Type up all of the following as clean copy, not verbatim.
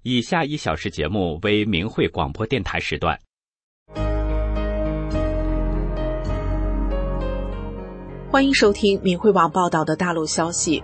以下1小时节目为明慧广播电台时段。 欢迎收听明慧网报道的大陆消息。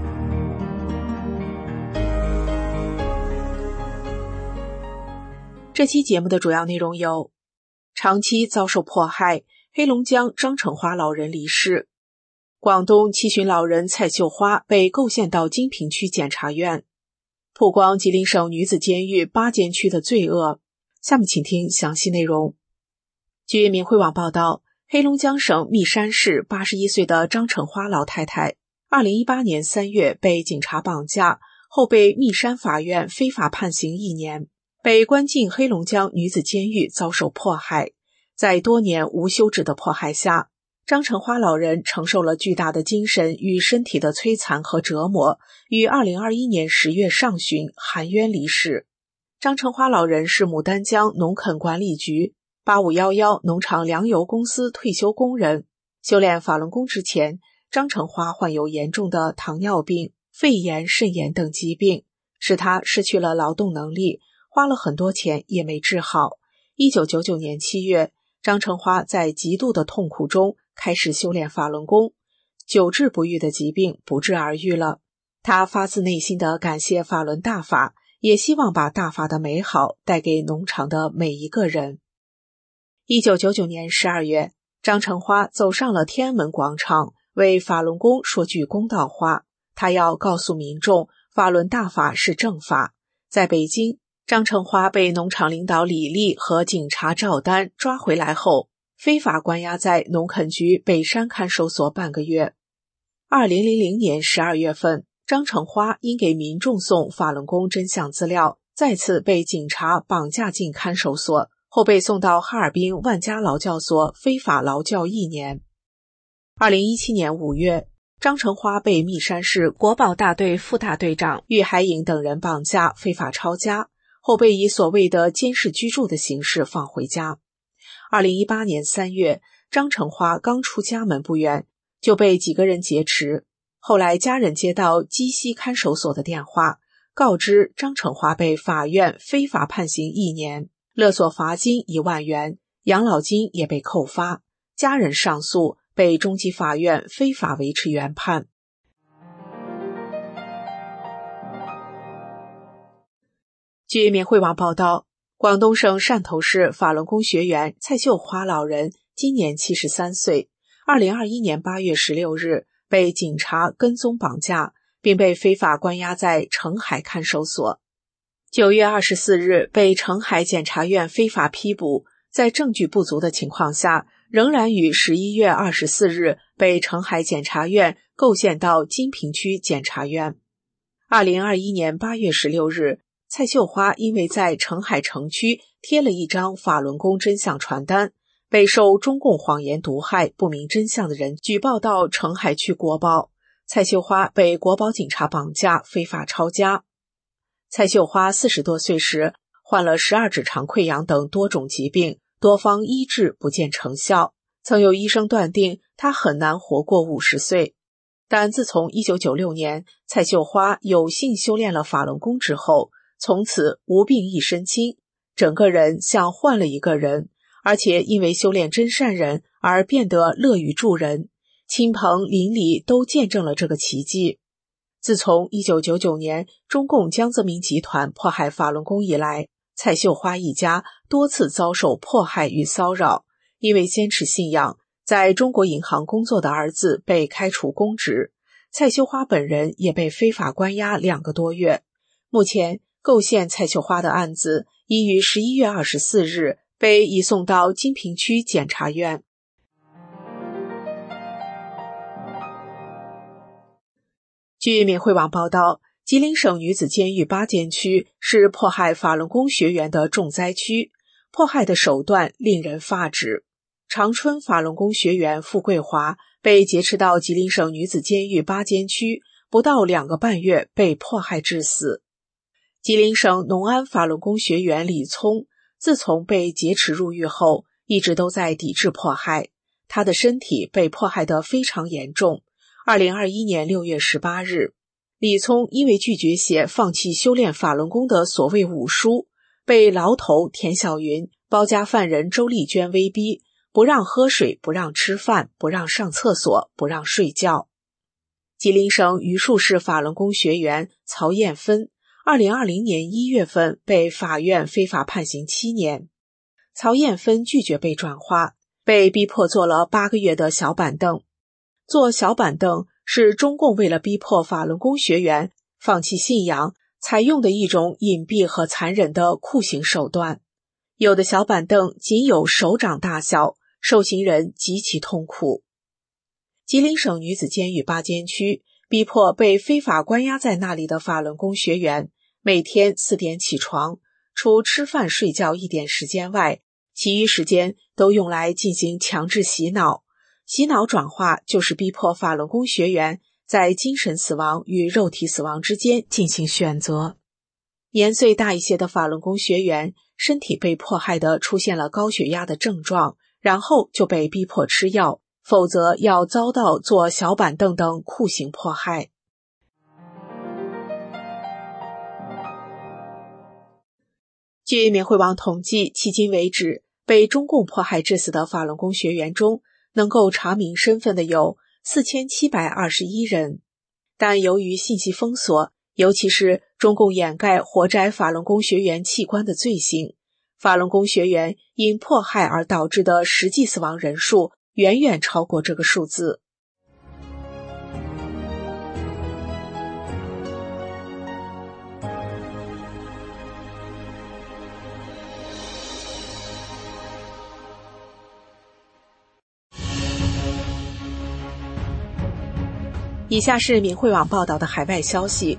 这期节目的主要内容有：长期遭受迫害，黑龙江张成花老人离世；广东七旬老人蔡秀花被构陷到金平区检察院；曝光吉林省女子监狱8监区的罪恶。下面请听详细内容。据明慧网报道，黑龙江省密山市81岁的张成花老太太2018年3月被警察绑架，后被密山法院非法判刑1年，被关进黑龙江女子监狱遭受迫害。在多年无休止的迫害下，张成花老人承受了巨大的精神与身体的摧残和折磨，于2021年10月上旬含冤离世。张成花老人是牡丹江农垦管理局8511农场粮油公司退休工人。修炼法轮功之前，张成花患有严重的糖尿病、肺炎、肾炎等疾病，使他失去了劳动能力，花了很多钱也没治好。1999年7月，张成花在极度的痛苦中开始修炼法轮功，久治不愈的疾病不治而愈了。他发自内心的感谢法轮大法，也希望把大法的美好带给农场的每一个人。1999年12月，张成花走上了天安门广场，为法轮功说句公道话。他要告诉民众，法轮大法是正法。在北京，张成花被农场领导李丽和警察赵丹抓回来后，非法关押在农垦局北山看守所半个月。2000年12月份，张成花因给民众送法轮功真相资料，再次被警察绑架进看守所，后被送到哈尔滨万家劳教所非法劳教1年。2017年5月，张成花被密山市国保大队副大队长郁海颖等人绑架非法抄家，后被以所谓的监视居住的形式放回家。2018年3月，张成花刚出家门不远，就被几个人劫持。后来家人接到鸡西看守所的电话，告知张成花被法院非法判刑1年，勒索罚金1万元，养老金也被扣发。家人上诉，被中级法院非法维持原判。据明慧网报道，广东省汕头市法轮功学员蔡秀花老人今年73岁，2021年8月16日被警察跟踪绑架，并被非法关押在澄海看守所。9月24日被澄海检察院非法批捕，在证据不足的情况下，仍然于11月24日被澄海检察院构陷到金平区检察院。2021年8月16日，蔡秀花因为在澄海城区贴了一张法轮功真相传单，被受中共谎言毒害不明真相的人举报到澄海区国保，蔡秀花被国保警察绑架非法抄家。蔡秀花40多岁时患了十二指肠溃疡等多种疾病，多方医治不见成效，曾有医生断定她很难活过50岁。但自从1996年蔡秀花有幸修炼了法轮功之后，从此无病一身轻，整个人像换了一个人，而且因为修炼真善人而变得乐于助人，亲朋邻里都见证了这个奇迹。自从1999年中共江泽民集团迫害法轮功以来，蔡秀花一家多次遭受迫害与骚扰，因为坚持信仰，在中国银行工作的儿子被开除公职，蔡秀花本人也被非法关押2个多月。目前构陷蔡秀花的案子已于11月24日被移送到金平区检察院。据明慧网报道，吉林省女子监狱8监区是迫害法轮功学员的重灾区，迫害的手段令人发指。长春法轮功学员傅桂华被劫持到吉林省女子监狱8监区，不到2个半月被迫害致死。吉林省农安法轮功学员李聪，自从被劫持入狱后，一直都在抵制迫害，他的身体被迫害得非常严重。2021年6月18日， 李聪因为拒绝写放弃修炼法轮功的所谓武书，被牢头田小云、包家犯人周丽娟威逼，不让喝水，不让吃饭，不让上厕所，不让睡觉。吉林省榆树市法轮功学员曹艳芬2020年1月份被法院非法判刑7年。曹艳芬拒绝被转化，被逼迫坐了8个月的小板凳。坐小板凳是中共为了逼迫法轮功学员放弃信仰，采用的一种隐蔽和残忍的酷刑手段。有的小板凳仅有手掌大小，受刑人极其痛苦。吉林省女子监狱巴监区逼迫被非法关押在那里的法轮功学员，每天4点起床，除吃饭睡觉1点时间外，其余时间都用来进行强制洗脑。洗脑转化就是逼迫法轮功学员在精神死亡与肉体死亡之间进行选择。年岁大一些的法轮功学员身体被迫害的出现了高血压的症状，然后就被逼迫吃药，否则要遭到坐小板凳等酷刑迫害。据缅慧网统计，迄今为止被中共迫害致死的法轮功学员中，能够查明身份的有4721人。但由于信息封锁，尤其是中共掩盖活摘法轮功学员器官的罪行，法轮功学员因迫害而导致的实际死亡人数远远超过这个数字。以下是缅慧网报道的海外消息，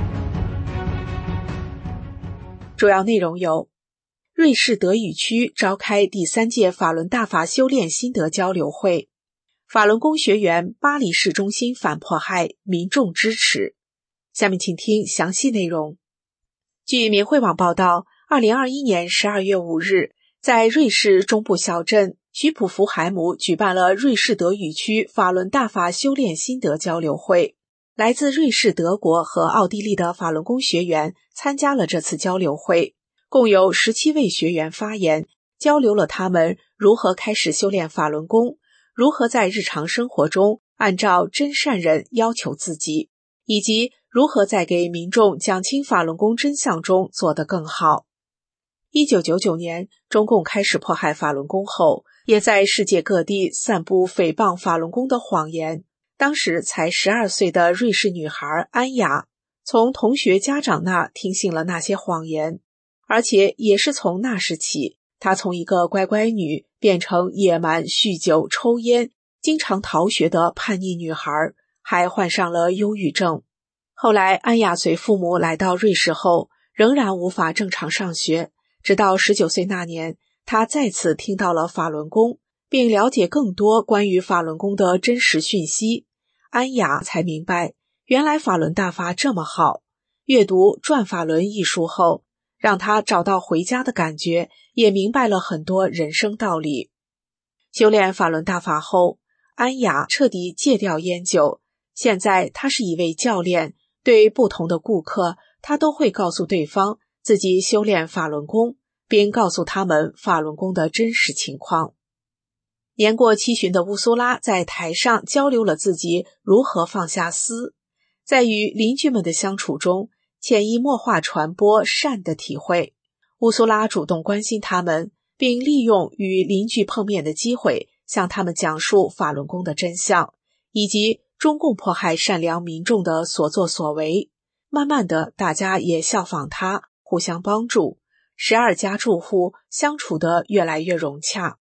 主要内容有：瑞士德语区召开第3届法轮大法修炼心得交流会，法轮功学员巴黎市中心反迫害，民众支持。下面请听详细内容。据缅慧网报道，2021年12月5日，在瑞士中部小镇徐普福海姆举办了瑞士德语区法轮大法修炼心得交流会。来自瑞士、德国和奥地利的法轮功学员参加了这次交流会，共有17位学员发言，交流了他们如何开始修炼法轮功，如何在日常生活中按照真善忍要求自己，以及如何在给民众讲清法轮功真相中做得更好。1999年，中共开始迫害法轮功后，也在世界各地散布诽谤法轮功的谎言。当时才12岁的瑞士女孩安雅，从同学家长那听信了那些谎言，而且也是从那时起，她从一个乖乖女变成野蛮、酗酒、抽烟、经常逃学的叛逆女孩，还患上了忧郁症。后来安雅随父母来到瑞士后，仍然无法正常上学，直到19岁那年，她再次听到了法轮功，并了解更多关于法轮功的真实讯息。安雅才明白，原来法轮大法这么好。阅读《转法轮》一书后，让她找到回家的感觉，也明白了很多人生道理。修炼法轮大法后，安雅彻底戒掉烟酒。现在她是一位教练，对不同的顾客，她都会告诉对方自己修炼法轮功，并告诉他们法轮功的真实情况。年过70旬的乌苏拉在台上交流了自己如何放下私，在与邻居们的相处中，潜移默化传播善的体会。乌苏拉主动关心他们，并利用与邻居碰面的机会，向他们讲述法轮功的真相，以及中共迫害善良民众的所作所为。慢慢的，大家也效仿他，互相帮助，12家住户相处得越来越融洽。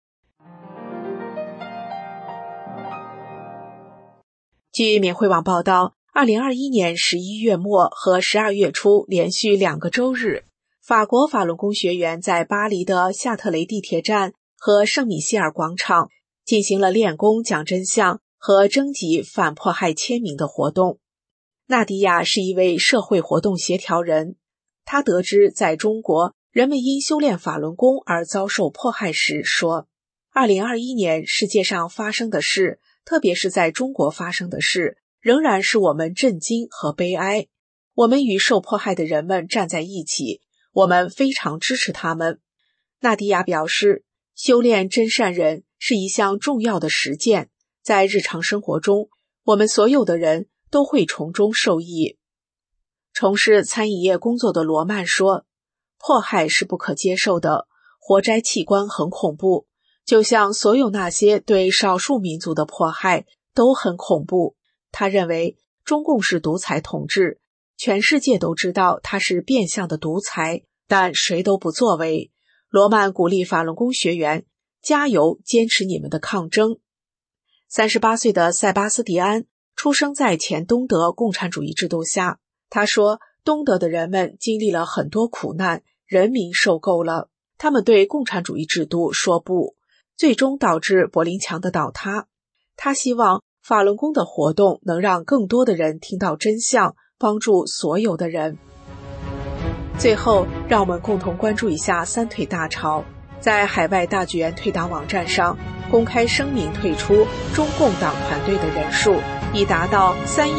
据缅慧网报道，2021年11月末和12月初连续2个周日，法国法轮功学员在巴黎的夏特雷地铁站和圣米歇尔广场进行了练功讲真相和征集反迫害签名的活动。纳迪亚是一位社会活动协调人，他得知在中国人们因修炼法轮功而遭受迫害时说，2021年世界上发生的事，特别是在中国发生的事， 仍然使我们震惊和悲哀。我们与受迫害的人们站在一起，我们非常支持他们。纳迪亚表示，修炼真善忍是一项重要的实践，在日常生活中，我们所有的人都会从中受益。从事餐饮业工作的罗曼说，迫害是不可接受的，活摘器官很恐怖，就像所有那些对少数民族的迫害都很恐怖。他认为中共是独裁统治，全世界都知道它是变相的独裁，但谁都不作为。罗曼鼓励法轮功学员加油，坚持你们的抗争。38岁的塞巴斯蒂安出生在前东德共产主义制度下。他说，东德的人们经历了很多苦难，人民受够了，他们对共产主义制度说不，最终导致柏林墙的倒塌。他希望法轮功的活动能让更多的人听到真相，帮助所有的人。最后，让我们共同关注一下三退大潮。在海外大剧院退党网站上公开声明退出中共党团队的人数已达到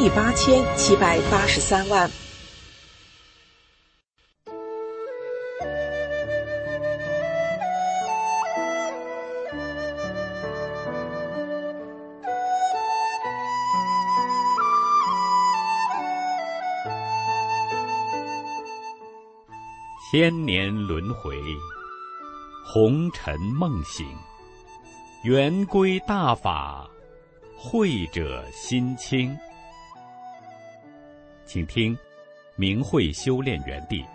38783万。 千年轮回，红尘梦醒，圆规大法，慧者心清。请听明慧修炼园地。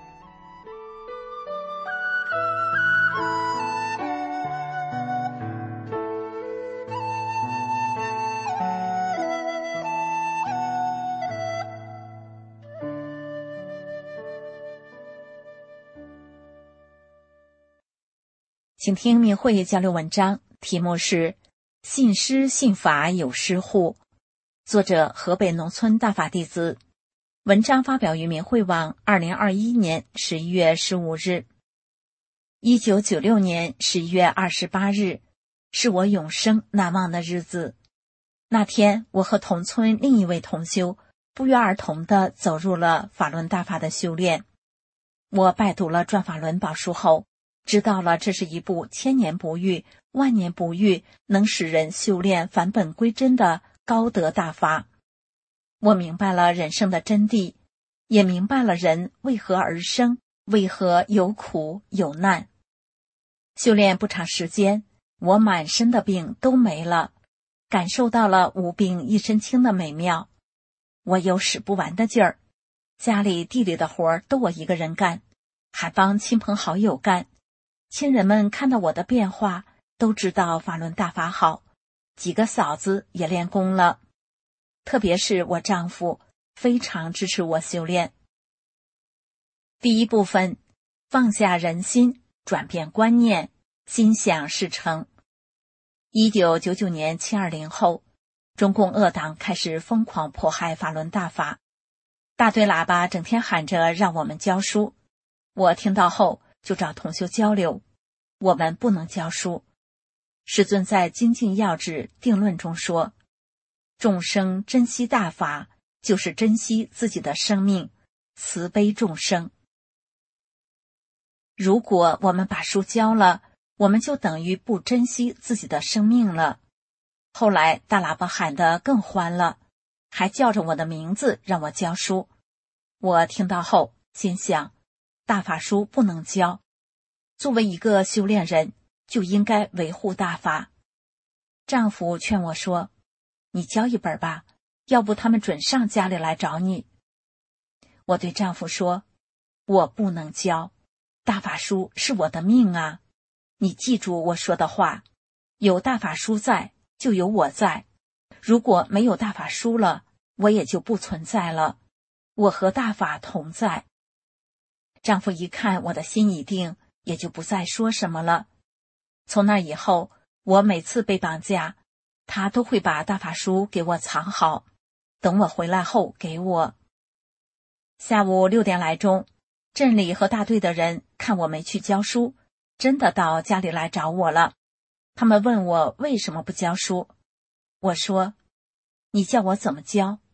请听明慧交流文章，题目是信师信法有师乎，作者河北农村大法弟子。文章发表于明慧网2021年11月15日。1996年11月28日是我永生难忘的日子。那天我和同村另一位同修不约而同地走入了法轮大法的修炼。我拜读了转法轮宝书后，知道了这是一部千年不遇、万年不遇，能使人修炼返本归真的高德大法。我明白了人生的真谛，也明白了人为何而生，为何有苦有难。修炼不长时间，我满身的病都没了，感受到了无病一身轻的美妙。我有使不完的劲儿，家里地里的活都我一个人干，还帮亲朋好友干。亲人们看到我的变化，都知道法轮大法好，几个嫂子也练功了。特别是我丈夫非常支持我修炼。第一部分，放下人心，转变观念，心想事成。1999年720后，中共恶党开始疯狂迫害法轮大法，大队喇叭整天喊着让我们教书。我听到后就找同修交流，我们不能教书。师尊在《精进要旨定论》中说，众生珍惜大法，就是珍惜自己的生命，慈悲众生。如果我们把书教了，我们就等于不珍惜自己的生命了。后来大喇叭喊得更欢了，还叫着我的名字让我教书。我听到后心想，大法书不能教，作为一个修炼人，就应该维护大法。丈夫劝我说，你教一本吧，要不他们准上家里来找你。我对丈夫说，我不能教，大法书是我的命啊，你记住我说的话，有大法书在，就有我在，如果没有大法书了，我也就不存在了，我和大法同在。丈夫一看我的心已定，也就不再说什么了。从那以后，我每次被绑架，他都会把大法书给我藏好，等我回来后给我。下午6点来钟，镇里和大队的人看我没去教书，真的到家里来找我了。他们问我为什么不教书，我说，你叫我怎么教，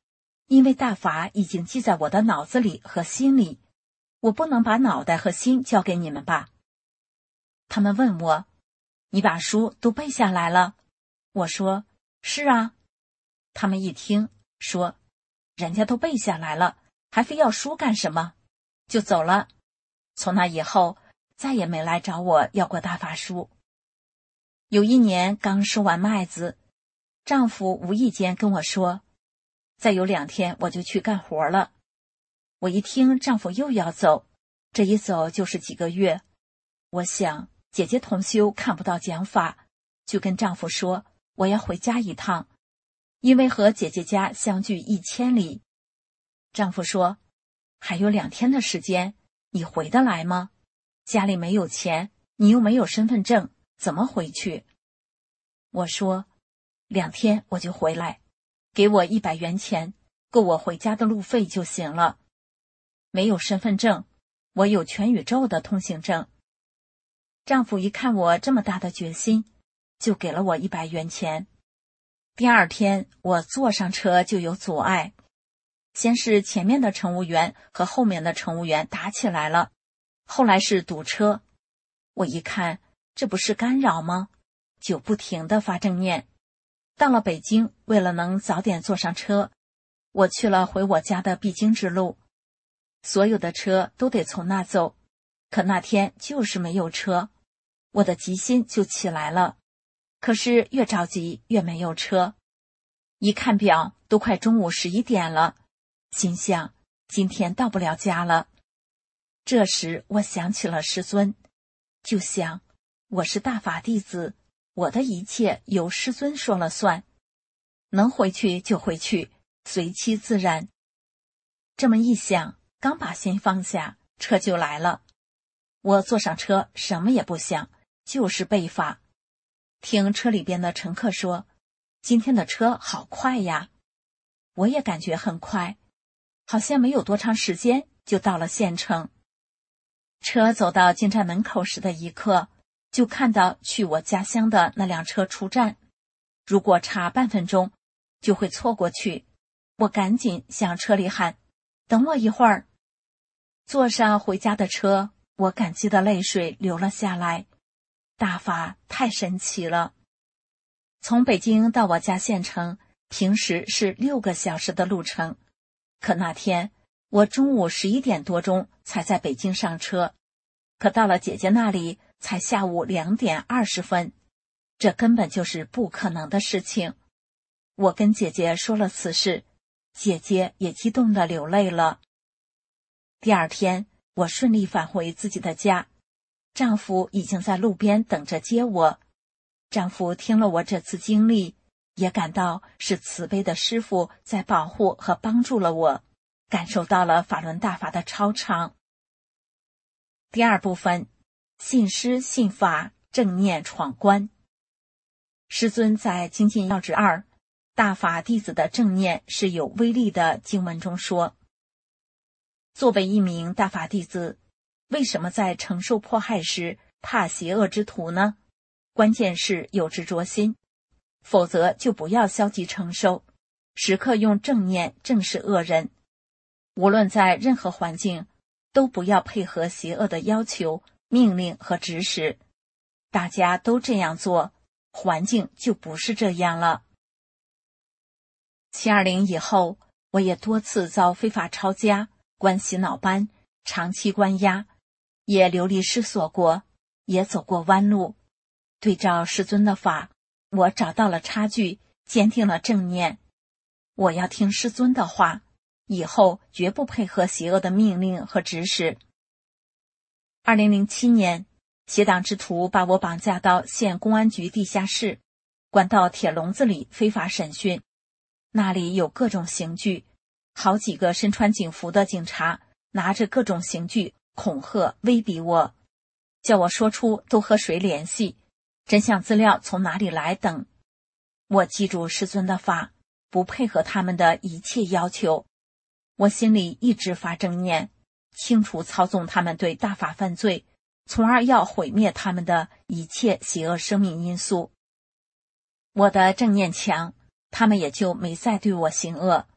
因为大法已经记在我的脑子里和心里，我不能把脑袋和心交给你们吧。他们问我，你把书都背下来了？我说，是啊。他们一听，说，人家都背下来了，还非要书干什么？就走了。从那以后，再也没来找我要过大法书。有一年刚收完麦子，丈夫无意间跟我说，再有2天我就去干活了。我一听丈夫又要走，这一走就是几个月。我想姐姐同修看不到讲法，就跟丈夫说我要回家一趟，因为和姐姐家相距1000里。丈夫说，还有2天的时间，你回得来吗？家里没有钱，你又没有身份证，怎么回去？我说，2天我就回来，给我100元钱，够我回家的路费就行了。没有身份证，我有全宇宙的通行证。丈夫一看我这么大的决心，就给了我100元钱。第2天我坐上车就有阻碍，先是前面的乘务员和后面的乘务员打起来了，后来是堵车。我一看，这不是干扰吗？就不停地发正念。到了北京，为了能早点坐上车，我去了回我家的必经之路。所有的车都得从那走，可那天就是没有车，我的急心就起来了。可是越着急越没有车，一看表都快中午11点了，心想今天到不了家了。这时我想起了师尊，就想我是大法弟子，我的一切由师尊说了算，能回去就回去，随其自然。这么一想，刚把心放下，车就来了。我坐上车，什么也不想，就是背法。听车里边的乘客说，今天的车好快呀。我也感觉很快，好像没有多长时间就到了县城。车走到进站门口时的一刻，就看到去我家乡的那辆车出站，如果差半分钟就会错过去。我赶紧向车里喊，等我一会儿。坐上回家的车，我感激的泪水流了下来。大法太神奇了。从北京到我家县城，平时是6个小时的路程，可那天我中午11点多钟才在北京上车，可到了姐姐那里才下午2点20分，这根本就是不可能的事情。我跟姐姐说了此事，姐姐也激动地流泪了。第2天，我顺利返回自己的家，丈夫已经在路边等着接我。丈夫听了我这次经历，也感到是慈悲的师父在保护和帮助了我，感受到了法轮大法的超常。第2部分，信师信法，正念闯关。师尊在精进要旨2大法弟子的正念是有威力的经文中说，作为一名大法弟子，为什么在承受迫害时怕邪恶之徒呢？关键是有执着心，否则就不要消极承受，时刻用正念正视恶人。无论在任何环境，都不要配合邪恶的要求、命令和指使。大家都这样做，环境就不是这样了。720以后，我也多次遭非法抄家、关洗脑班、长期关押，也流离失所过，也走过弯路。对照师尊的法，我找到了差距，坚定了正念。我要听师尊的话，以后绝不配合邪恶的命令和指使。2007年，邪党之徒把我绑架到县公安局地下室，关到铁笼子里非法审讯。那里有各种刑具，好几个身穿警服的警察拿着各种刑具恐吓威逼我，叫我说出都和谁联系，真相资料从哪里来等。我记住师尊的法，不配合他们的一切要求。我心里一直发正念，清楚操纵他们对大法犯罪，从而要毁灭他们的一切邪恶生命因素。我的正念强，他们也就没再对我行恶。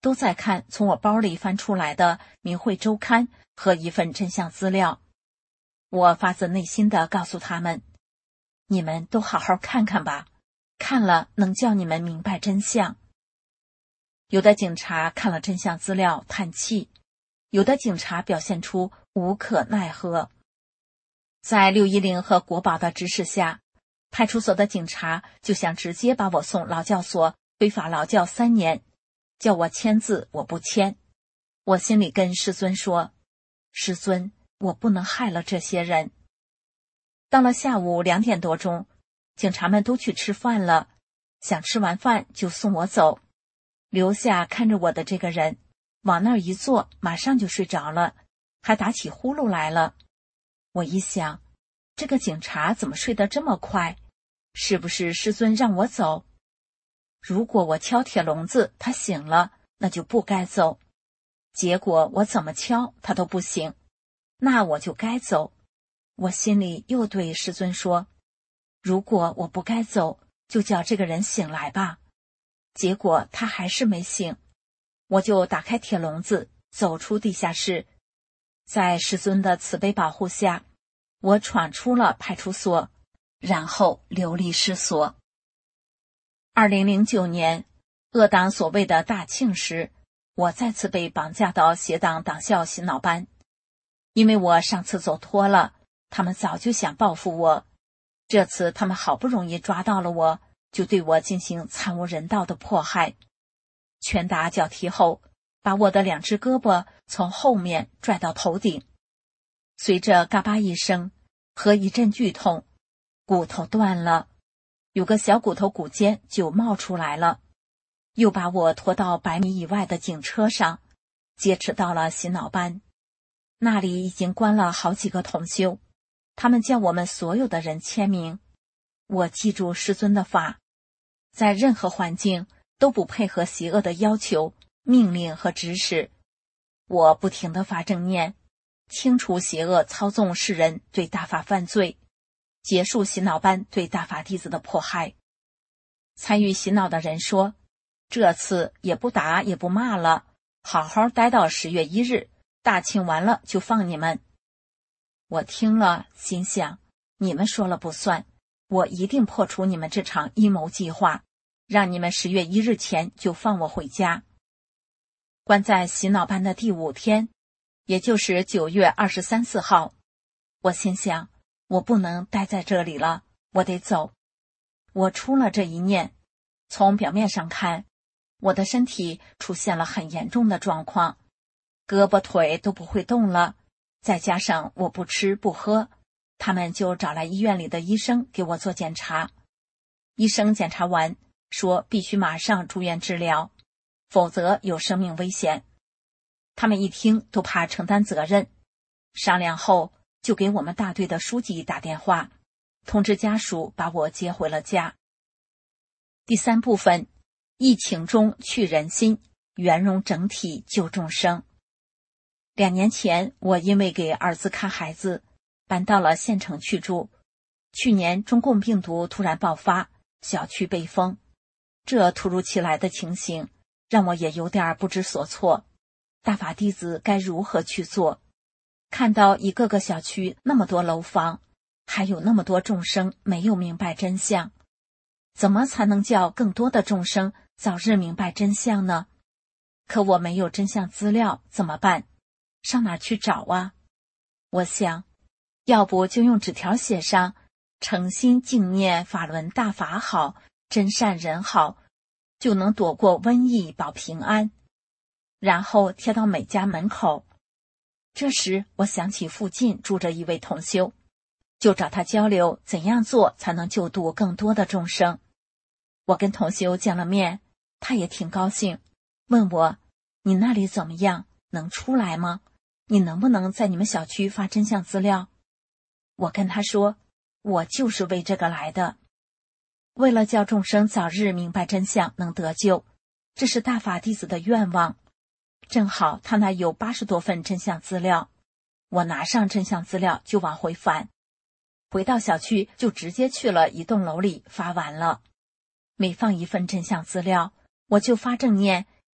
都在看从我包里翻出来的明慧周刊和一份真相资料。我发自内心地告诉他们，你们都好好看看吧，看了能叫你们明白真相。有的警察看了真相资料叹气，有的警察表现出无可奈何。在610和国保的指使下，派出所的警察就想直接把我送劳教所非法劳教3年，叫我签字，我不签。我心里跟师尊说，师尊，我不能害了这些人。到了下午2点多钟，警察们都去吃饭了，想吃完饭就送我走，留下看着我的这个人往那儿一坐，马上就睡着了，还打起呼噜来了。我一想，这个警察怎么睡得这么快？是不是师尊让我走？如果我敲铁笼子他醒了，那就不该走。结果我怎么敲他都不醒，那我就该走。我心里又对师尊说，如果我不该走，就叫这个人醒来吧。结果他还是没醒，我就打开铁笼子，走出地下室。在师尊的慈悲保护下，我闯出了派出所，然后流离失所。2009年，鄂党所谓的大庆时，我再次被绑架到协党党校洗脑班。因为我上次走脱了，他们早就想报复我。这次他们好不容易抓到了我，就对我进行惨无人道的迫害。拳打脚踢后，把我的2只胳膊从后面拽到头顶，随着嘎巴一声和一阵剧痛，骨头断了，有个小骨头骨尖就冒出来了。又把我拖到100米以外的警车上，劫持到了洗脑班。那里已经关了好几个同修，他们叫我们所有的人签名。我记住师尊的法，在任何环境都不配合邪恶的要求、命令和指使。我不停地发正念，清除邪恶操纵世人对大法犯罪，结束洗脑班对大法弟子的迫害。参与洗脑的人说，这次也不打也不骂了，好好待到10月1日，大庆完了就放你们。我听了心想，你们说了不算，我一定破除你们这场阴谋计划，让你们10月1日前就放我回家。关在洗脑班的第5天，也就是9月23、4号，我心想，我不能待在这里了，我得走。我出了这一念，从表面上看，我的身体出现了很严重的状况，胳膊腿都不会动了，再加上我不吃不喝，他们就找来医院里的医生给我做检查。医生检查完说必须马上住院治疗，否则有生命危险。他们一听都怕承担责任，商量后就给我们大队的书记打电话，通知家属把我接回了家。第3部分，疫情中去人心，圆融整体救众生。2年前，我因为给儿子看孩子，搬到了县城去住。去年中共病毒突然爆发，小区被封，这突如其来的情形让我也有点不知所措。大法弟子该如何去做？看到一个个小区那么多楼房，还有那么多众生没有明白真相，怎么才能叫更多的众生早日明白真相呢？可我没有真相资料，怎么办？上哪儿去找啊？我想，要不就用纸条写上诚心敬念法轮大法好，真善人好，就能躲过瘟疫保平安，然后贴到每家门口。这时我想起附近住着一位同修，就找他交流怎样做才能救度更多的众生。我跟同修见了面，他也挺高兴，问我，你那里怎么样？能出来吗？你能不能在你们小区发真相资料？我跟他说，我就是为这个来的，为了叫众生早日明白真相，能得救，这是大法弟子的愿望。正好他那有80多份真相资料，我拿上真相资料就往回返，回到小区就直接去了一栋楼里发完了。每放一份真相资料，我就发正念，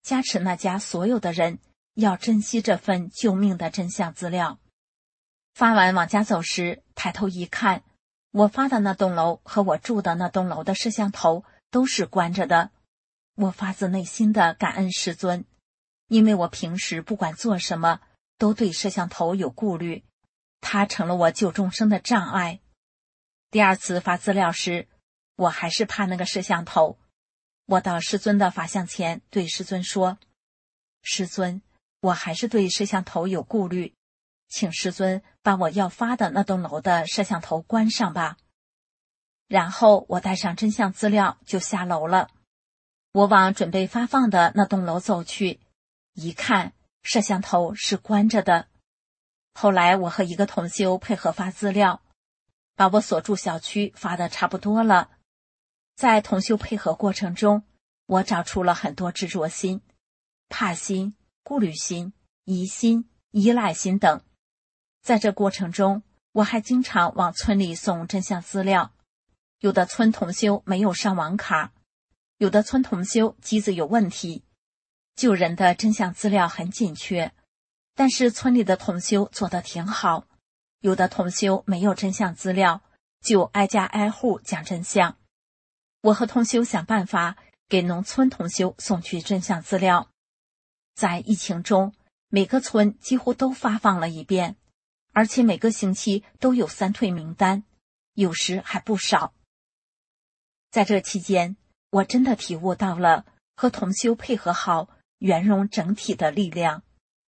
加持那家所有的人要珍惜这份救命的真相资料。发完往家走时，抬头一看，我发的那栋楼和我住的那栋楼的摄像头都是关着的。我发自内心的感恩师尊，因为我平时不管做什么都对摄像头有顾虑，它成了我救众生的障碍。第二次发资料时，我还是怕那个摄像头。我到师尊的法像前对师尊说，师尊，我还是对摄像头有顾虑，请师尊把我要发的那栋楼的摄像头关上吧。然后我带上真相资料就下楼了。我往准备发放的那栋楼走去，一看摄像头是关着的。后来我和一个同修配合发资料，把我所住小区发得差不多了。在同修配合过程中，我找出了很多执着心、怕心、顾虑心、疑心、依赖心等。在这过程中，我还经常往村里送真相资料。有的村同修没有上网卡，有的村同修机子有问题，救人的真相资料很紧缺，但是村里的同修做得挺好。有的同修没有真相资料，就挨家挨户讲真相。我和同修想办法给农村同修送去真相资料。在疫情中，每个村几乎都发放了一遍，而且每个星期都有3退名单，有时还不少。在这期间，我真的体悟到了和同修配合好，圆融整体的力量。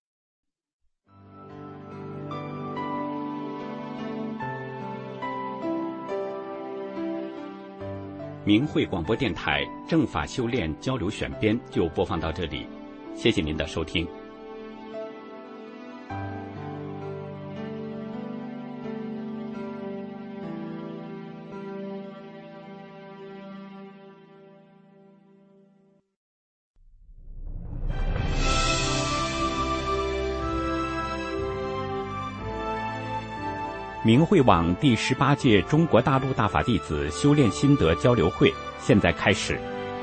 明慧广播电台正法修炼交流选编就播放到这里，谢谢您的收听。明慧网第18届中国大陆大法弟子修炼心得交流会现在开始。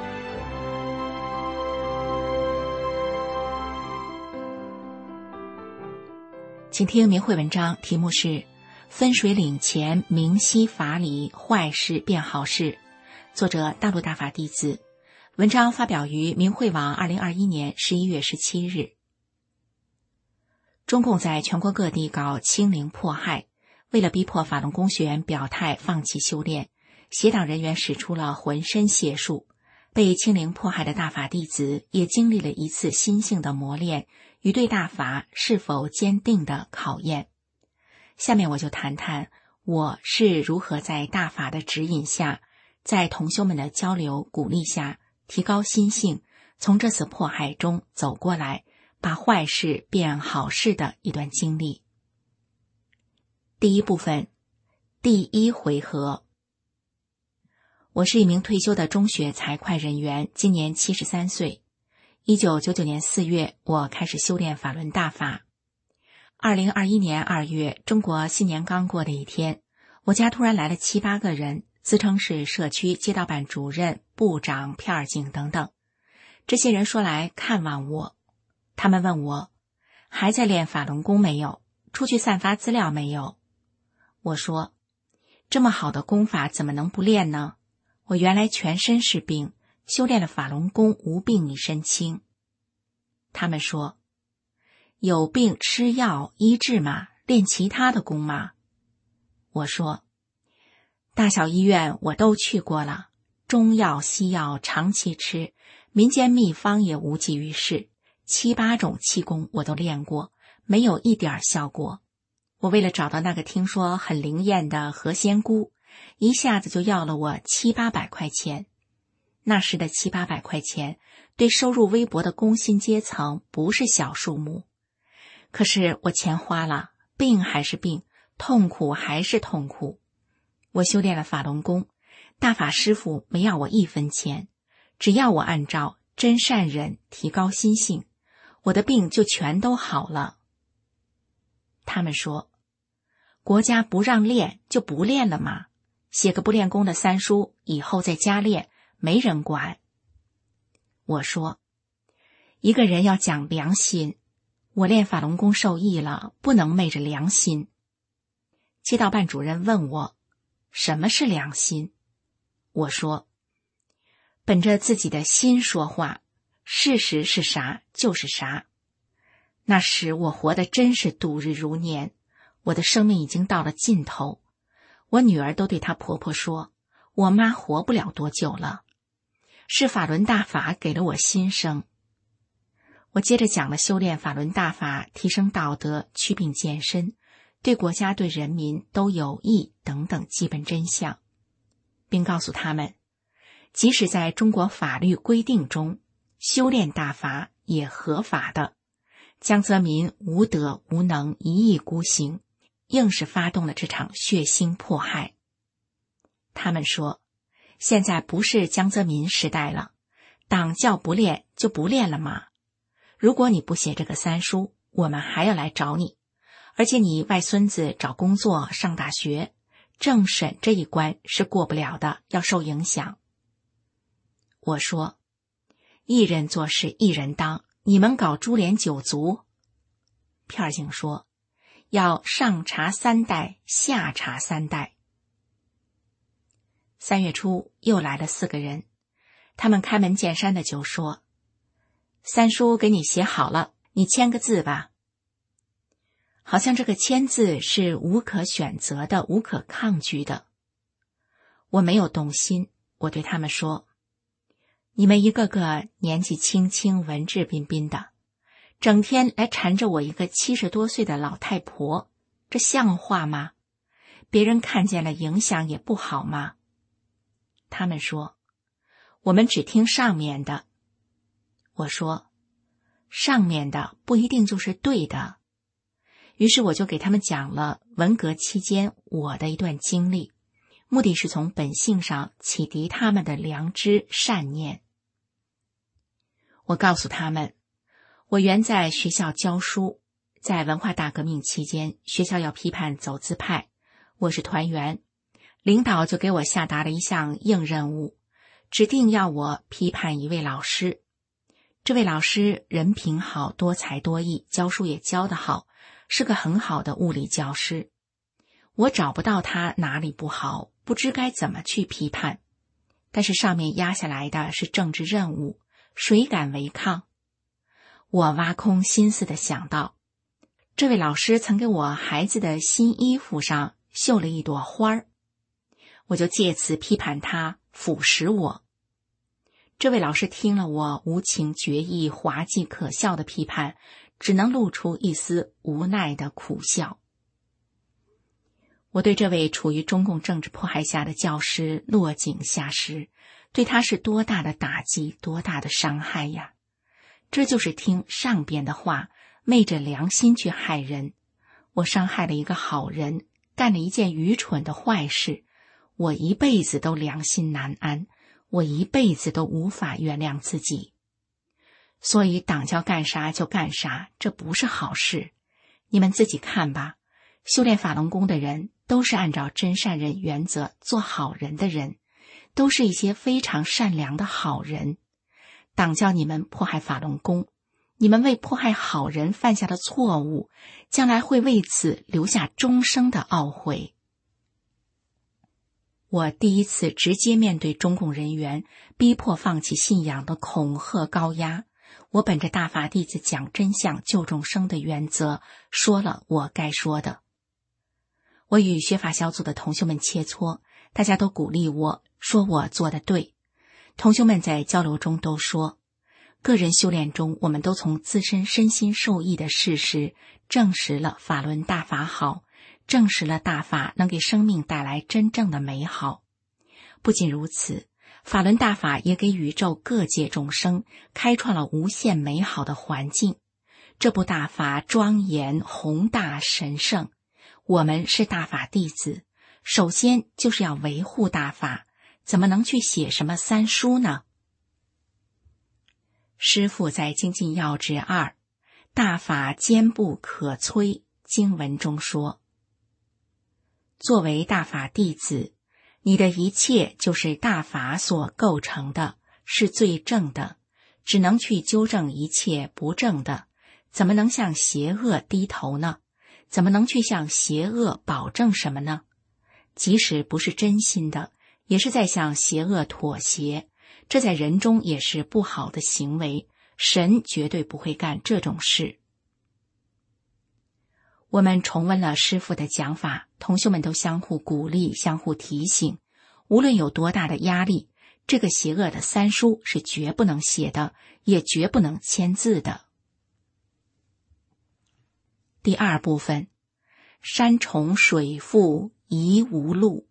请听明慧文章，题目是分水岭前明晰法理，坏事变好事，作者大陆大法弟子，文章发表于明慧网2021年11月17日。中共在全国各地搞清零迫害，为了逼迫法轮功学员表态放弃修炼，邪党人员使出了浑身解数。被清零迫害的大法弟子也经历了一次心性的磨练与对大法是否坚定的考验。下面我就谈谈我是如何在大法的指引下，在同修们的交流鼓励下，提高心性，从这次迫害中走过来，把坏事变好事的一段经历。第一部分，第一回合。我是一名退休的中学财会人员，今年73岁。1999年4月，我开始修炼法轮大法。2021年2月，中国新年刚过的一天，我家突然来了7、8个人，自称是社区街道办主任、部长、片警等等。这些人说来看望我，他们问我还在练法轮功没有，出去散发资料没有。我说这么好的功法怎么能不练呢？我原来全身是病，修炼了法轮功，无病一身轻。他们说有病吃药医治嘛，练其他的功嘛。我说大小医院我都去过了，中药西药长期吃，民间秘方也无济于事，7、8种气功我都练过，没有一点效果。我为了找到那个听说很灵验的何仙姑，一下子就要了我700、800块钱。那时的700、800块钱对收入微薄的工薪阶层不是小数目。可是我钱花了，病还是病，痛苦还是痛苦。我修炼了法轮功，大法师父没要我1分钱，只要我按照真善忍提高心性，我的病就全都好了。他们说国家不让练就不练了嘛，写个不练功的3书，以后在家练，没人管。我说一个人要讲良心，我练法轮功受益了，不能昧着良心。街道办主任问我，什么是良心？我说，本着自己的心说话，事实是啥就是啥。那时我活得真是度日如年，我的生命已经到了尽头。我女儿都对她婆婆说，我妈活不了多久了。是法轮大法给了我新生。我接着讲了修炼法轮大法，提升道德，祛病健身，对国家对人民都有益等等基本真相，并告诉他们，即使在中国法律规定中，修炼大法也合法的。江泽民无德无能，一意孤行，硬是发动了这场血腥迫害。他们说，现在不是江泽民时代了，党叫不练就不练了吗？如果你不写这个三书，我们还要来找你，而且你外孙子找工作上大学，政审这一关是过不了的，要受影响。我说，一人做事一人当，你们搞株连九族。片警说，要上查3代，下查3代。3月初又来了4个人，他们开门见山的就说，三叔给你写好了，你签个字吧。好像这个签字是无可选择的，无可抗拒的。我没有动心，我对他们说，你们一个个年纪轻轻，文质彬彬的，整天来缠着我一个70多岁的老太婆，这像话吗？别人看见了影响也不好吗？他们说，我们只听上面的。我说，上面的不一定就是对的。于是我就给他们讲了文革期间我的一段经历，目的是从本性上启迪他们的良知善念。我告诉他们，我原在学校教书，在文化大革命期间，学校要批判走资派，我是团员，领导就给我下达了一项硬任务，指定要我批判一位老师。这位老师人品好，多才多艺，教书也教得好，是个很好的物理教师。我找不到他哪里不好，不知该怎么去批判。但是上面压下来的是政治任务，谁敢违抗？我挖空心思地想到，这位老师曾给我孩子的新衣服上绣了一朵花儿，我就借此批判他，腐蚀我。这位老师听了我无情决意、滑稽可笑的批判，只能露出一丝无奈的苦笑。我对这位处于中共政治迫害下的教师落井下石，对他是多大的打击，多大的伤害呀！这就是听上边的话，昧着良心去害人。我伤害了一个好人，干了一件愚蠢的坏事，我一辈子都良心难安，我一辈子都无法原谅自己。所以党叫干啥就干啥，这不是好事。你们自己看吧，修炼法轮功的人都是按照真善忍原则做好人的人，都是一些非常善良的好人。党叫你们迫害法轮功，你们为迫害好人犯下的错误，将来会为此留下终生的懊悔。我第一次直接面对中共人员逼迫放弃信仰的恐吓高压，我本着大法弟子讲真相救众生的原则，说了我该说的。我与学法小组的同学们切磋，大家都鼓励我，说我做得对。同学们在交流中都说，个人修炼中我们都从自身身心受益的事实，证实了法轮大法好，证实了大法能给生命带来真正的美好。不仅如此，法轮大法也给宇宙各界众生开创了无限美好的环境。这部大法庄严宏大神圣，我们是大法弟子，首先就是要维护大法，怎么能去写什么三书呢？师父在精进要旨2大法坚不可摧经文中说，作为大法弟子，你的一切就是大法所构成的，是最正的， 只能去纠正一切不正的，怎么能向邪恶低头呢？怎么能去向邪恶保证什么呢？即使不是真心的，也是在向邪恶妥协，这在人中也是不好的行为，神绝对不会干这种事。我们重温了师父的讲法，同修们都相互鼓励，相互提醒，无论有多大的压力，这个邪恶的三书是绝不能写的，也绝不能签字的。第二部分，山重水复疑无路。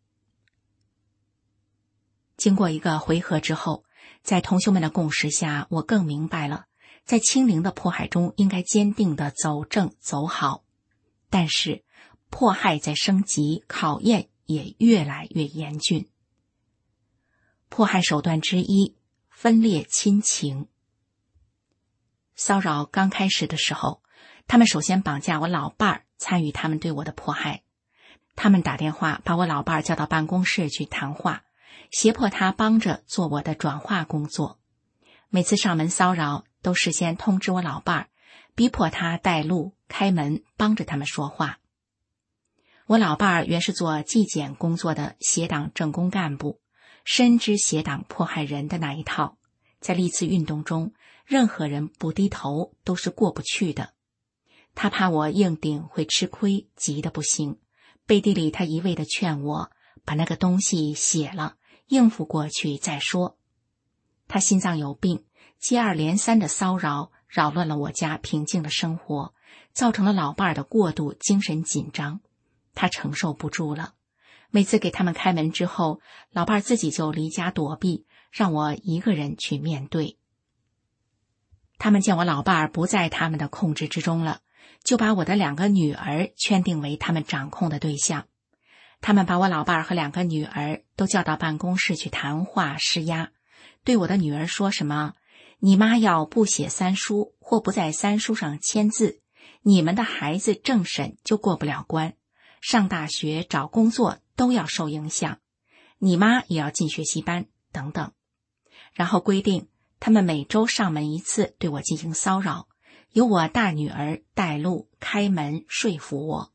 经过一个回合之后，在同修们的共识下，我更明白了，在清零的迫害中应该坚定地走正走好。但是迫害在升级，考验也越来越严峻。迫害手段之一，分裂亲情。骚扰刚开始的时候，他们首先绑架我老伴儿，参与他们对我的迫害。他们打电话把我老伴儿叫到办公室去谈话，胁迫他帮着做我的转化工作。每次上门骚扰都事先通知我老伴儿，逼迫他带路开门帮着他们说话。我老伴儿原是做纪检工作的邪党政工干部，深知邪党迫害人的那一套，在历次运动中，任何人不低头都是过不去的。他怕我硬顶会吃亏，急得不行。背地里他一味地劝我把那个东西写了，应付过去再说。他心脏有病，接二连三的骚扰扰乱了我家平静的生活，造成了老伴儿的过度精神紧张。他承受不住了，每次给他们开门之后，老伴儿自己就离家躲避，让我一个人去面对。他们见我老伴儿不在他们的控制之中了，就把我的2个女儿圈定为他们掌控的对象。他们把我老伴儿和2个女儿都叫到办公室去谈话施压，对我的女儿说什么，你妈要不写三书或不在三书上签字，你们的孩子政审就过不了关，上大学找工作都要受影响，你妈也要进学习班等等。然后规定他们每周上门一次对我进行骚扰，由我大女儿带路开门说服我。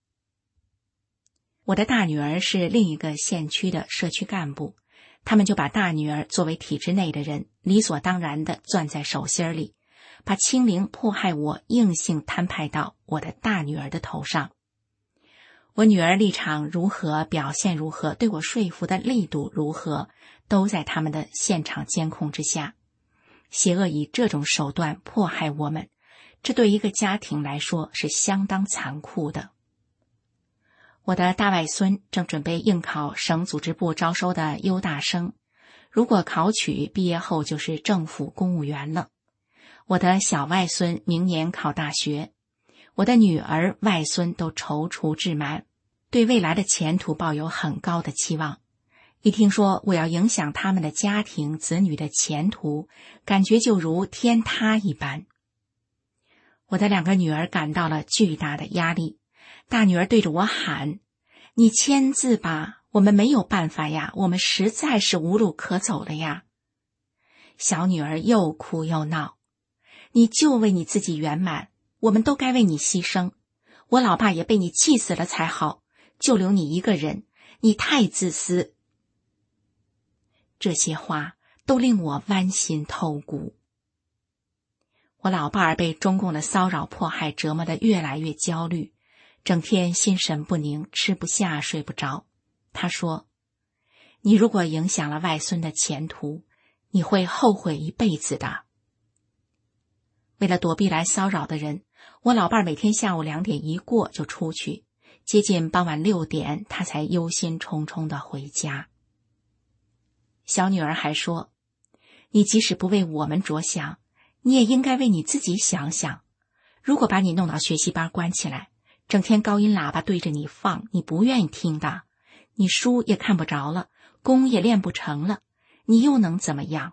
我的大女儿是另一个县区的社区干部，他们就把大女儿作为体制内的人，理所当然地攥在手心里，把清零迫害我硬性摊派到我的大女儿的头上。我女儿立场如何，表现如何，对我说服的力度如何，都在他们的现场监控之下。邪恶以这种手段迫害我们，这对一个家庭来说是相当残酷的。我的大外孙正准备应考省组织部招收的优大生，如果考取，毕业后就是政府公务员了。我的小外孙明年考大学，我的女儿外孙都踌躇志满，对未来的前途抱有很高的期望。一听说我要影响他们的家庭子女的前途，感觉就如天塌一般。我的2个女儿感到了巨大的压力，大女儿对着我喊，你签字吧，我们没有办法呀，我们实在是无路可走了呀。小女儿又哭又闹，你就为你自己圆满，我们都该为你牺牲，我老爸也被你气死了才好，就留你一个人，你太自私。这些话都令我剜心透骨。我老伴儿被中共的骚扰迫害折磨得越来越焦虑，整天心神不宁，吃不下睡不着。他说，你如果影响了外孙的前途，你会后悔一辈子的。为了躲避来骚扰的人，我老伴儿每天下午2点一过就出去，接近傍晚6点他才忧心忡忡地回家。小女儿还说，你即使不为我们着想，你也应该为你自己想想，如果把你弄到学习班关起来，整天高音喇叭对着你放，你不愿意听的，你书也看不着了，功也练不成了，你又能怎么样？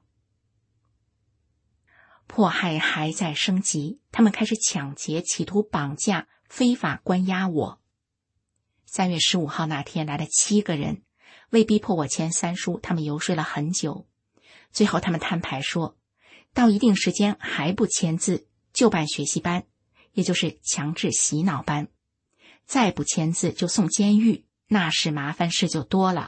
迫害还在升级，他们开始抢劫，企图绑架，非法关押我。3月15号那天来了7个人，为逼迫我签三书，他们游说了很久。最后他们摊牌说， 到一定时间还不签字，就办学习班，也就是强制洗脑班，再不签字就送监狱，那是麻烦事就多了。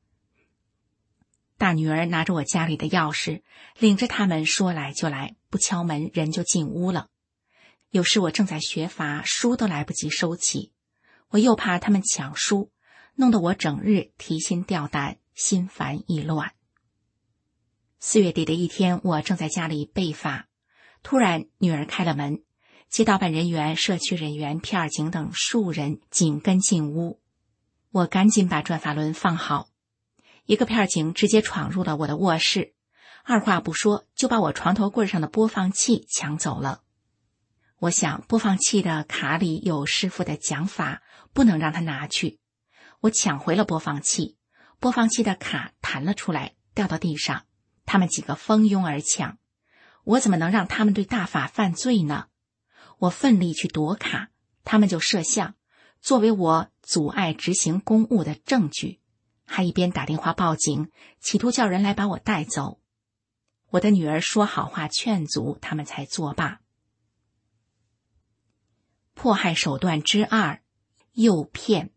大女儿拿着我家里的钥匙，领着他们说来就来，不敲门人就进屋了。有时我正在学法，书都来不及收起，我又怕他们抢书，弄得我整日提心吊胆，心烦意乱。4月底的一天，我正在家里备法，突然女儿开了门，街道办人员、社区人员、片警等数人紧跟进屋。我赶紧把转法轮放好，一个片警直接闯入了我的卧室，二话不说就把我床头柜上的播放器抢走了。我想播放器的卡里有师父的讲法，不能让他拿去。我抢回了播放器，播放器的卡弹了出来，掉到地上，他们几个蜂拥而抢。我怎么能让他们对大法犯罪呢？我奋力去夺卡，他们就摄像，作为我阻碍执行公务的证据，还一边打电话报警，企图叫人来把我带走。我的女儿说好话劝阻，他们才作罢。迫害手段之2，诱骗。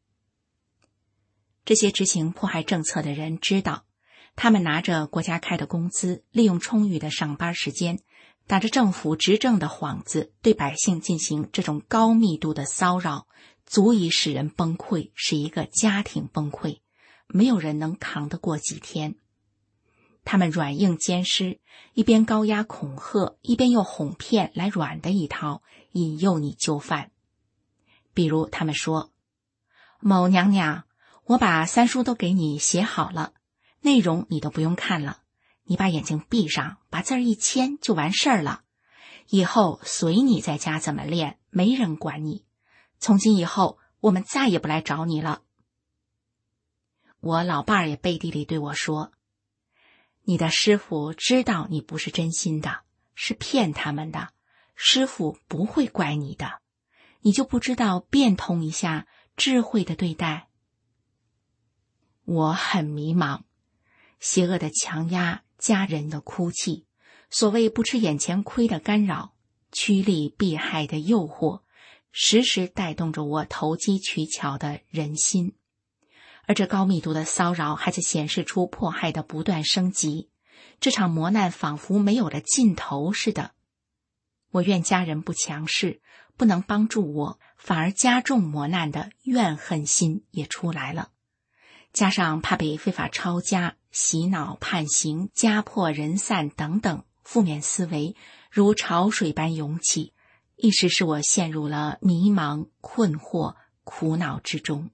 这些执行迫害政策的人知道，他们拿着国家开的工资，利用充裕的上班时间，打着政府执政的幌子，对百姓进行这种高密度的骚扰，足以使人崩溃，是一个家庭崩溃，没有人能扛得过几天。他们软硬兼施，一边高压恐吓，一边又哄骗来软的一套，引诱你就范。比如他们说，某娘娘，我把3书都给你写好了，内容你都不用看了，你把眼睛闭上，把字儿一签就完事儿了，以后随你在家怎么练，没人管你，从今以后我们再也不来找你了。我老伴儿也背地里对我说，你的师父知道你不是真心的，是骗他们的，师父不会怪你的，你就不知道变通一下，智慧的对待。我很迷茫，邪恶的强压，家人的哭泣，所谓不吃眼前亏的干扰，趋利避害的诱惑，时时带动着我投机取巧的人心。而这高密度的骚扰还在显示出迫害的不断升级，这场磨难仿佛没有了尽头似的。我愿家人不强势，不能帮助我，反而加重磨难的怨恨心也出来了。加上怕被非法抄家、洗脑、判刑、家破人散等等负面思维如潮水般涌起，一时使我陷入了迷茫、困惑、苦恼之中。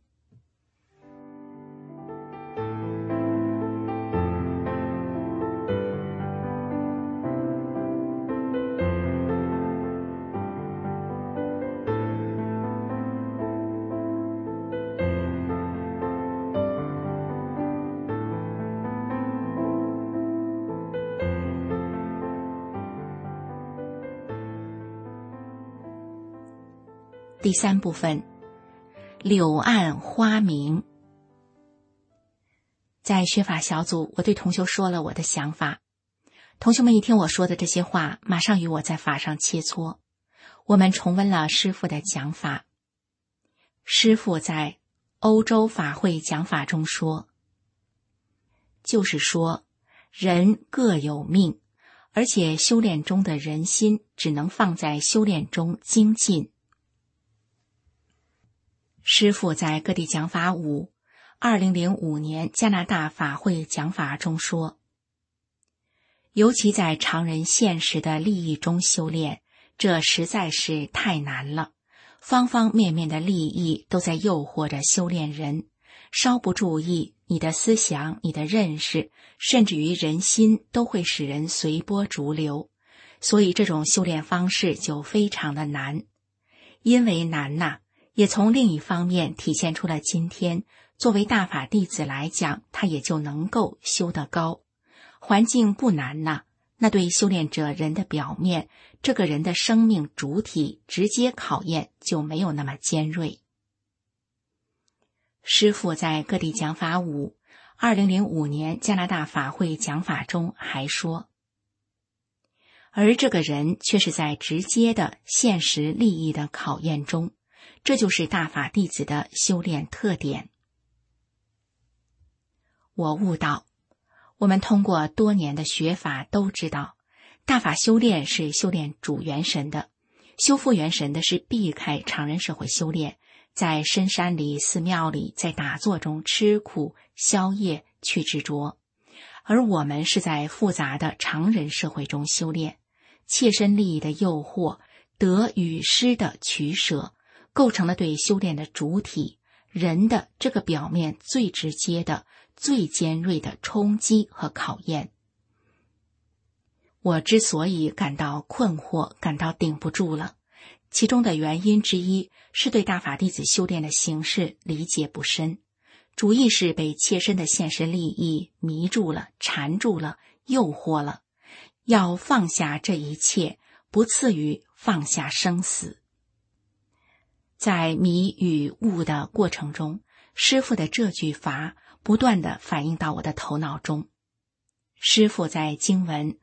第3部分，柳暗花明。在学法小组，我对同修说了我的想法。同修们一听我说的这些话，马上与我在法上切磋。我们重温了师父的讲法。师父在欧洲法会讲法中说，就是说人各有命，而且修炼中的人心只能放在修炼中精进。师父在各地讲法5 2005年加拿大法会讲法中说，尤其在常人现实的利益中修炼，这实在是太难了，方方面面的利益都在诱惑着修炼人，稍不注意，你的思想、你的认识，甚至于人心都会使人随波逐流，所以这种修炼方式就非常的难。因为难呐，也从另一方面体现出了今天作为大法弟子来讲，他也就能够修得高。环境不难呐，那对修炼者人的表面，这个人的生命主体直接考验就没有那么尖锐。师父在各地讲法5 2005年加拿大法会讲法中还说， 而这个人却是在直接的现实利益的考验中，这就是大法弟子的修炼特点。我悟到，我们通过多年的学法都知道，大法修炼是修炼主元神的，修复元神的是避开常人社会修炼，在深山里、寺庙里，在打坐中吃苦、消业、去执着。而我们是在复杂的常人社会中修炼，切身利益的诱惑、得与失的取舍，构成了对修炼的主体，人的这个表面最直接的、最尖锐的冲击和考验。我之所以感到困惑，感到顶不住了，其中的原因之一是对大法弟子修炼的形式理解不深，主意是被切身的现实利益迷住了、缠住了、诱惑了。要放下这一切，不次于放下生死。在迷与悟的过程中，师父的这句法不断地反映到我的头脑中。师父在经文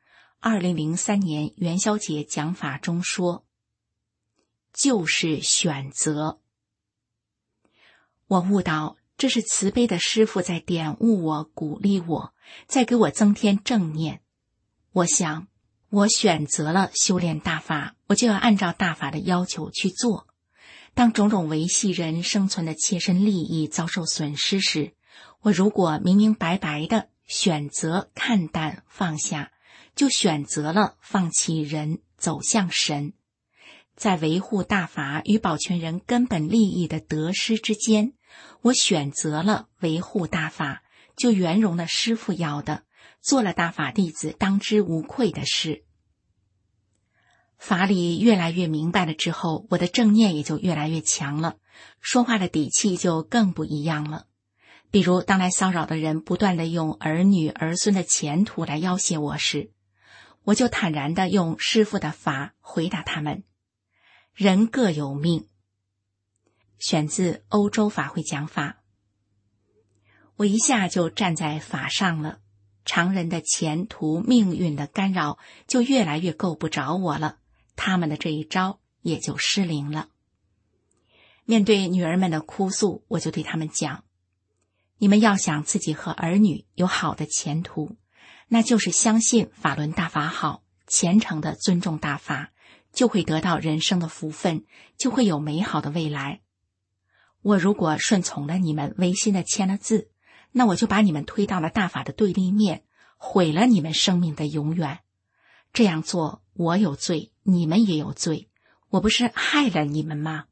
2003年元宵节讲法中说，就是选择。我悟到，这是慈悲的师父在点悟我、鼓励我，在给我增添正念。我想，我选择了修炼大法，我就要按照大法的要求去做。当种种维系人生存的切身利益遭受损失时，我如果明明白白地选择看淡放下，就选择了放弃人，走向神。在维护大法与保全人根本利益的得失之间，我选择了维护大法，就圆融了师父要的，做了大法弟子当之无愧的事。法理越来越明白了之后，我的正念也就越来越强了，说话的底气就更不一样了。比如当来骚扰的人不断地用儿女儿孙的前途来要挟我时，我就坦然地用师父的法回答他们，人各有命。选自欧洲法会讲法。我一下就站在法上了，常人的前途命运的干扰就越来越够不着我了，他们的这一招也就失灵了。面对女儿们的哭诉，我就对他们讲，你们要想自己和儿女有好的前途，那就是相信法轮大法好，虔诚的尊重大法，就会得到人生的福分，就会有美好的未来。我如果顺从了你们，违心的签了字，那我就把你们推到了大法的对立面，毁了你们生命的永远。这样做，我有罪，你们也有罪，我不是害了你们吗？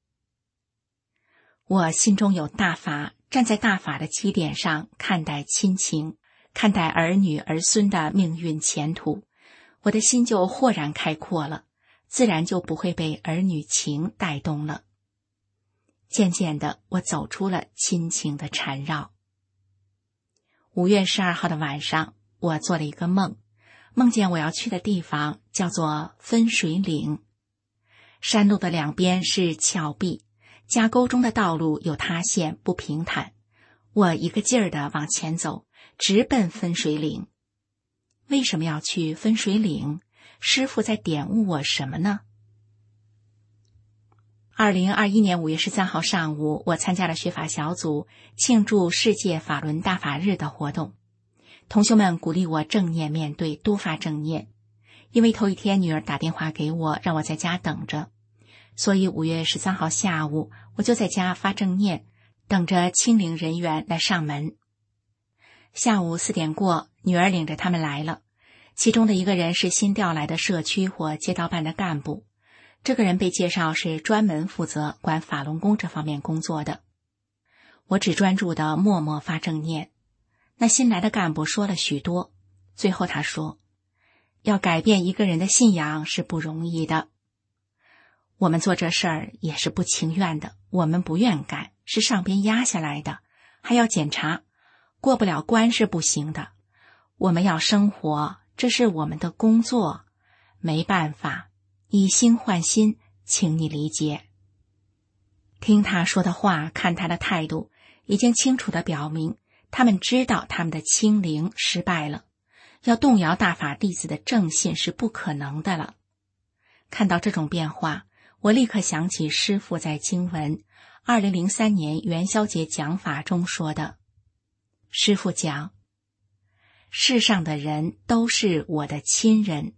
我心中有大法，站在大法的起点上看待亲情，看待儿女儿孙的命运前途，我的心就豁然开阔了，自然就不会被儿女情带动了。渐渐的，我走出了亲情的缠绕。5月12号的晚上，我做了一个梦，梦见我要去的地方叫做分水岭。山路的两边是峭壁，夹沟中的道路有塌陷不平坦，我一个劲儿地往前走，直奔分水岭。为什么要去分水岭？师父在点悟我什么呢？2021年5月13号上午，我参加了学法小组庆祝世界法轮大法日的活动。同学们鼓励我正念面对，多发正念。因为头一天女儿打电话给我，让我在家等着，所以5月13号下午，我就在家发正念，等着清零人员来上门。下午4点过，女儿领着他们来了，其中的一个人是新调来的社区或街道办的干部。这个人被介绍是专门负责管法轮功这方面工作的。我只专注地默默发正念。那新来的干部说了许多，最后他说，要改变一个人的信仰是不容易的。我们做这事儿也是不情愿的，我们不愿干，是上边压下来的，还要检查，过不了关是不行的。我们要生活，这是我们的工作，没办法，以心换心，请你理解。听他说的话，看他的态度，已经清楚地表明他们知道他们的清零失败了， 要动摇大法弟子的正信是不可能的了。看到这种变化，我立刻想起师父在经文2003年元宵节讲法中说的，师父讲，世上的人都是我的亲人。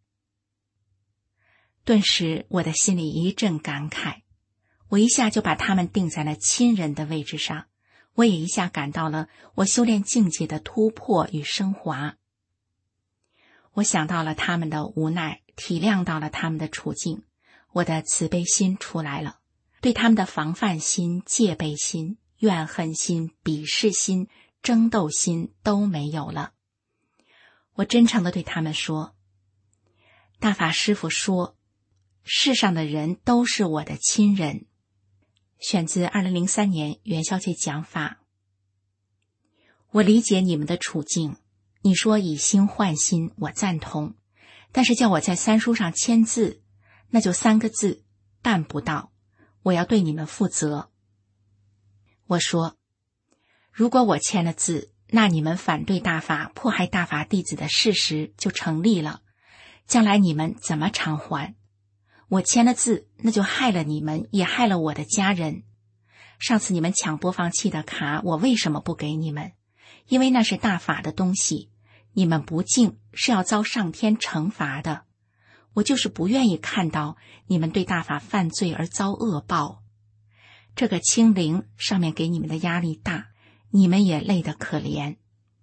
顿时我的心里一阵感慨，我一下就把他们定在了亲人的位置上，我也一下感到了我修炼境界的突破与升华。我想到了他们的无奈，体谅到了他们的处境，我的慈悲心出来了，对他们的防范心、戒备心、怨恨心、鄙视心、争斗心都没有了。我真诚地对他们说，大法师父说，世上的人都是我的亲人。选自2003年元宵节讲法。我理解你们的处境，你说以心换心，我赞同，但是叫我在三书上签字，那就3个字，办不到，我要对你们负责。我说，如果我签了字，那你们反对大法、迫害大法弟子的事实就成立了，将来你们怎么偿还？我签了字，那就害了你们，也害了我的家人。上次你们抢播放器的卡，我为什么不给你们？因为那是大法的东西，你们不敬是要遭上天惩罚的。我就是不愿意看到你们对大法犯罪而遭恶报。这个清零上面给你们的压力大，你们也累得可怜。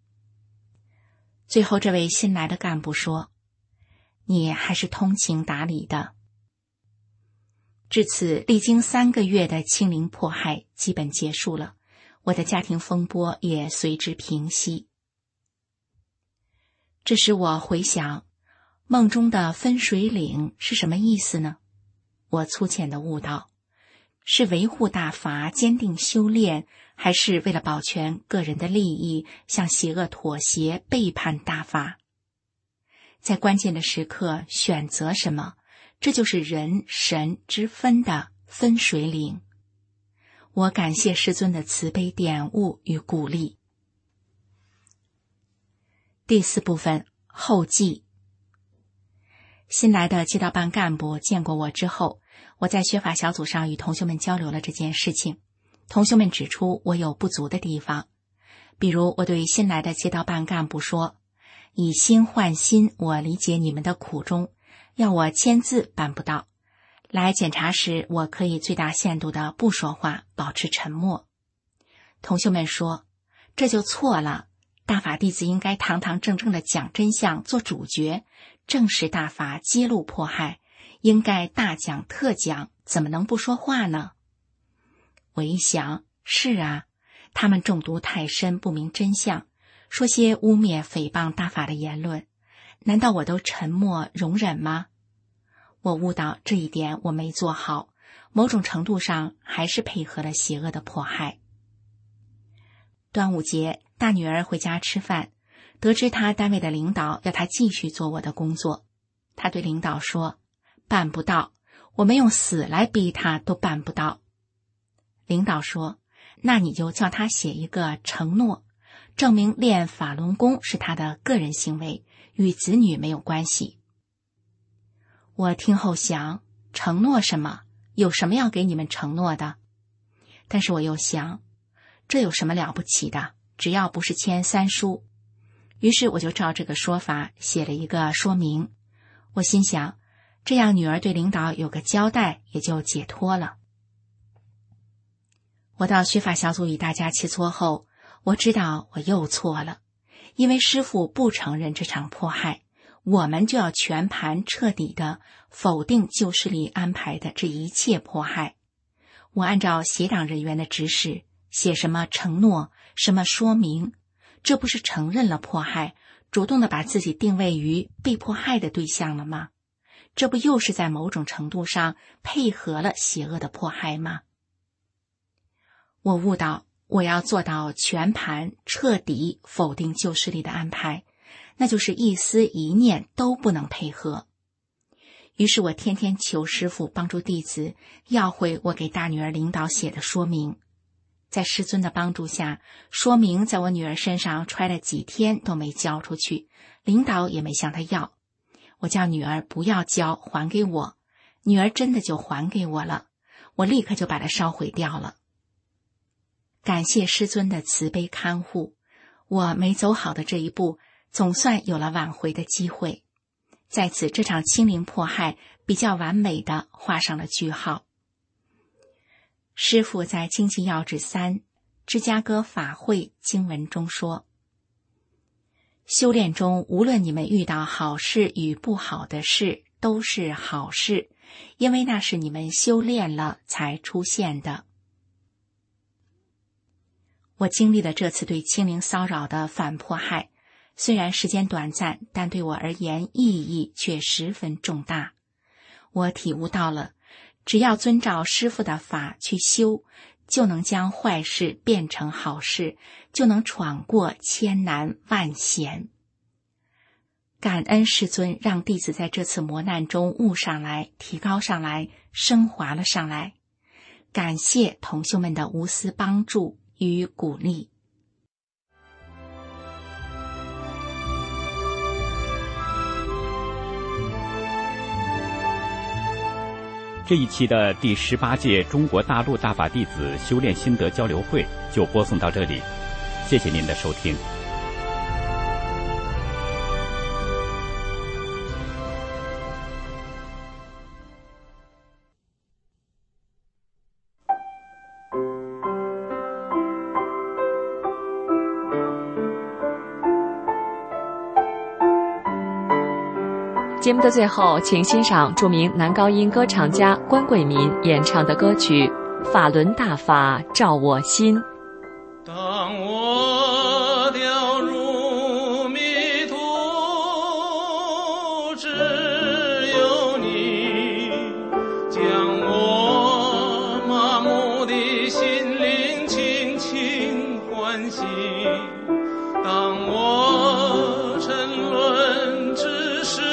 最后这位新来的干部说，你还是通情达理的。至此，历经3个月的清零迫害基本结束了，我的家庭风波也随之平息。这时我回想，梦中的分水岭是什么意思呢？我粗浅地悟到，是维护大法、坚定修炼，还是为了保全个人的利益，向邪恶妥协、背叛大法？在关键的时刻选择什么，这就是人神之分的分水岭。我感谢师尊的慈悲点悟与鼓励。第4部分，后记。新来的街道办干部见过我之后，我在学法小组上与同学们交流了这件事情。同学们指出我有不足的地方，比如我对新来的街道办干部说，以心换心，我理解你们的苦衷，要我签字办不到，来检查时我可以最大限度的不说话，保持沉默。同学们说，这就错了，大法弟子应该堂堂正正的讲真相，做主角，正视大法，揭露迫害，应该大讲特讲，怎么能不说话呢？我一想，是啊，他们中毒太深，不明真相，说些污蔑诽谤大法的言论，难道我都沉默容忍吗？我悟到这一点我没做好，某种程度上还是配合了邪恶的迫害。端午节，大女儿回家吃饭，得知她单位的领导要她继续做我的工作，她对领导说，办不到，我们用死来逼她都办不到。领导说，那你就叫她写一个承诺，证明练法轮功是她的个人行为，与子女没有关系。我听后想，承诺什么？有什么要给你们承诺的？但是我又想，这有什么了不起的？只要不是签3书。于是我就照这个说法写了一个说明。我心想，这样女儿对领导有个交代，也就解脱了。我到学法小组与大家切磋后，我知道我又错了，因为师父不承认这场迫害，我们就要全盘彻底的否定旧势力安排的这一切迫害。我按照协党人员的指示写什么承诺，什么说明，这不是承认了迫害，主动的把自己定位于被迫害的对象了吗？这不又是在某种程度上配合了邪恶的迫害吗？我悟到，我要做到全盘彻底否定旧势力的安排，那就是一丝一念都不能配合。于是我天天求师父帮助弟子要回我给大女儿领导写的说明。 在师尊的帮助下，说明在我女儿身上揣了几天都没交出去，领导也没向她要。我叫女儿不要交，还给我，女儿真的就还给我了，我立刻就把它烧毁掉了。感谢师尊的慈悲看护，我没走好的这一步，总算有了挽回的机会。在此，这场清零迫害比较完美地画上了句号。师父在经济要旨3芝加哥法会经文中说，修炼中无论你们遇到好事与不好的事都是好事，因为那是你们修炼了才出现的。我经历了这次对清零骚扰的反迫害，虽然时间短暂，但对我而言意义却十分重大。我体悟到了，只要遵照师父的法去修，就能将坏事变成好事，就能闯过千难万险。感恩师尊让弟子在这次磨难中悟上来，提高上来，升华了上来。感谢同修们的无私帮助与鼓励。 这一期的第18届中国大陆大法弟子修炼心得交流会就播送到这里，谢谢您的收听。 节目的最后，请欣赏著名男高音歌唱家关贵民演唱的歌曲《法轮大法照我心》。 当我掉入迷途，只有你将我麻木的心灵轻轻唤醒。当我沉沦之时，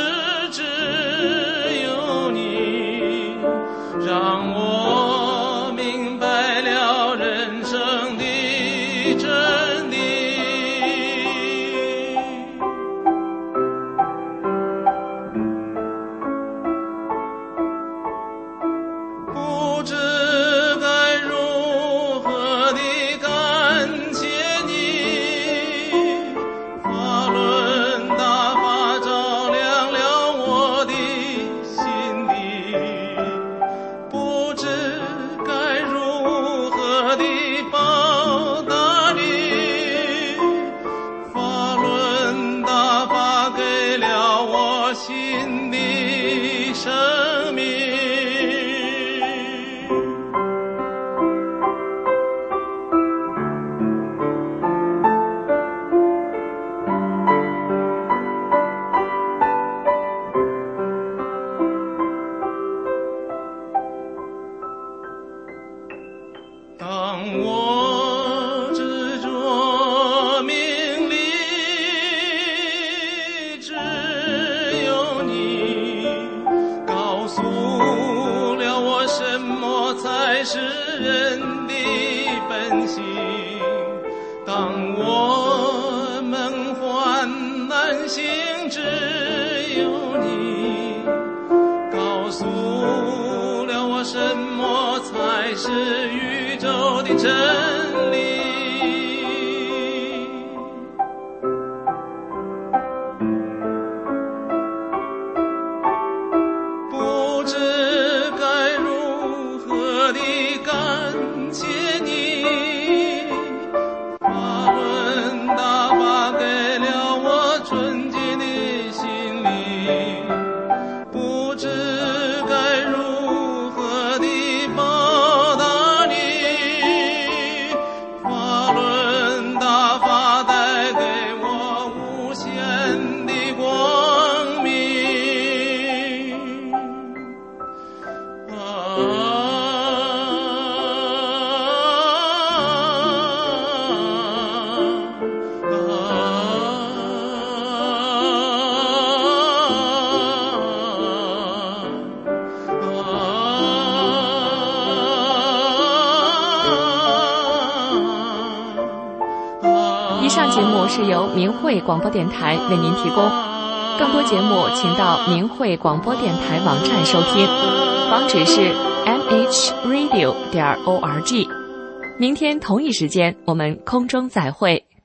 让我明白了人生的真理。不知该如何地感谢你，法轮大法照亮了我的心底。不知该如何地报答你，法轮大法给了我新的生命。当我执着名利，只有你告诉了我什么才是人的本性。当我梦幻难醒，只有你告诉了我什么才是宇宙的真理。不知该如何地感谢你，法轮大法给了我纯洁的心灵。不知该如何地报答你， 以上节目是由明慧广播电台为您提供，更多节目请到明慧广播电台网站收听，网址是 mhradio.org。明天同一时间我们空中再会。